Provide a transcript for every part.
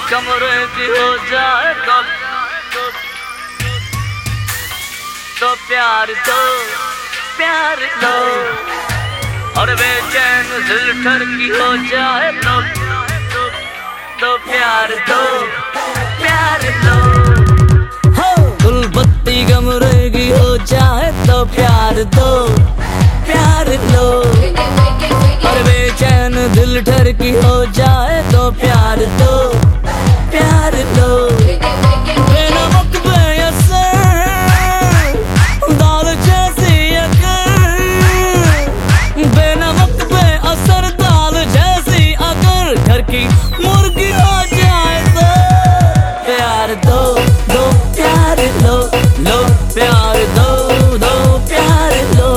कमरे की हो जाए तो प्यार दो, प्यार लो। और बेचैन दिल ठरकी हो जाए तो प्यार दो, प्यार लो। गुलबत्ती कमरे की हो जाए तो प्यार दो, प्यार लो। और बेचैन दिल ठरकी हो जाए तो प्यार दो, प्यार लो। बेनमक बेअसर दाल जैसी अगर, बेनमक बेअसर दाल जैसी अगर घर की मुर्गी हो जाए तो प्यार दो, दो प्यार लो, लो प्यार दो, दो प्यार लो।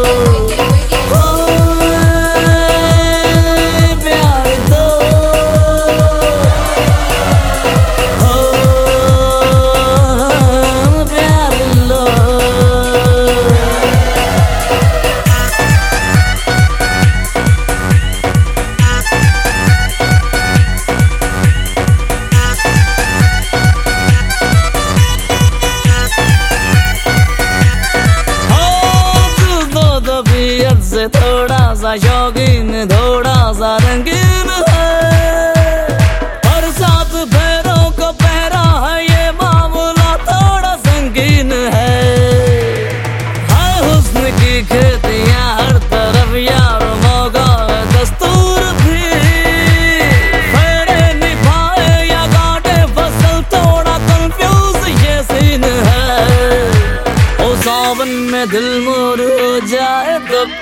से थोड़ा सा शौकीन, थोड़ा सा रंगीन है। और साथ पैरों को पैरा है, ये मामला थोड़ा संगीन है। हाय हुस्न की खेतियां हर तरफ यार, मौका है दस्तूर भी। फेरे निभाए या काटे फसल, थोड़ा कंफ्यूज ये सीन है। ओ सावन में दिल मोर हो जाए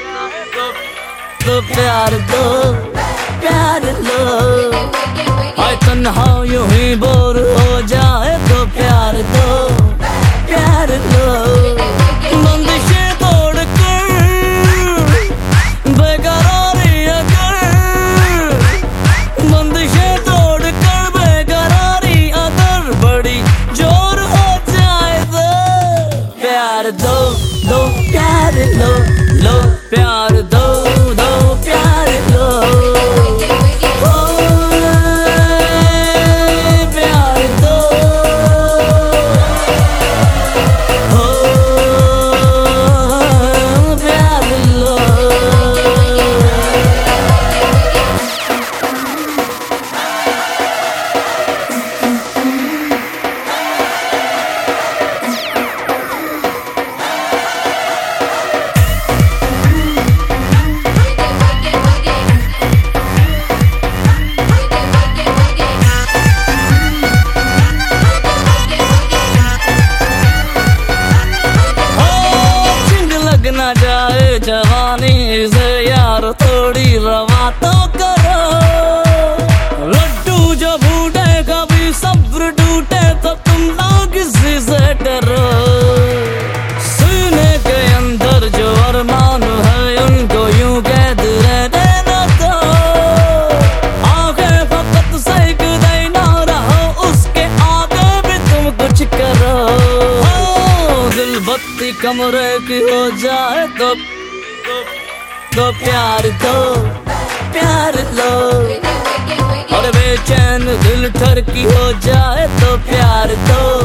तो प्यार दो, प्यार लो। हाय तन्हा यूं ही बोर हो जाए तो प्यार दो, प्यार लो। बंदिशें तोड़ कर बेकरारी अगर, बंदिशें तोड़ कर बेकरारी अगर बड़ी जोर हो जाए तो प्यार दो, दो प्यार लो, लो प्यार दो, दो प्यार लो। प्यार दो, प्यार लो। ना जाए जवानी से यार, थोड़ी रवा तो करो। लड्डू जो फूटे कभी सब्र टूटे तो तुम लोग किसी से डरो। सीने के अंदर जो अरमान है उनको यूं कैद रहने न दो। आंखें फकत सेक देना रहो, उसके आगे भी तुम कुछ करो। दिल बत्ती कमरे की हो जाए तो प्यार दो, प्यार लो। और बेचैन दिल ठरकी हो जाए तो प्यार दो,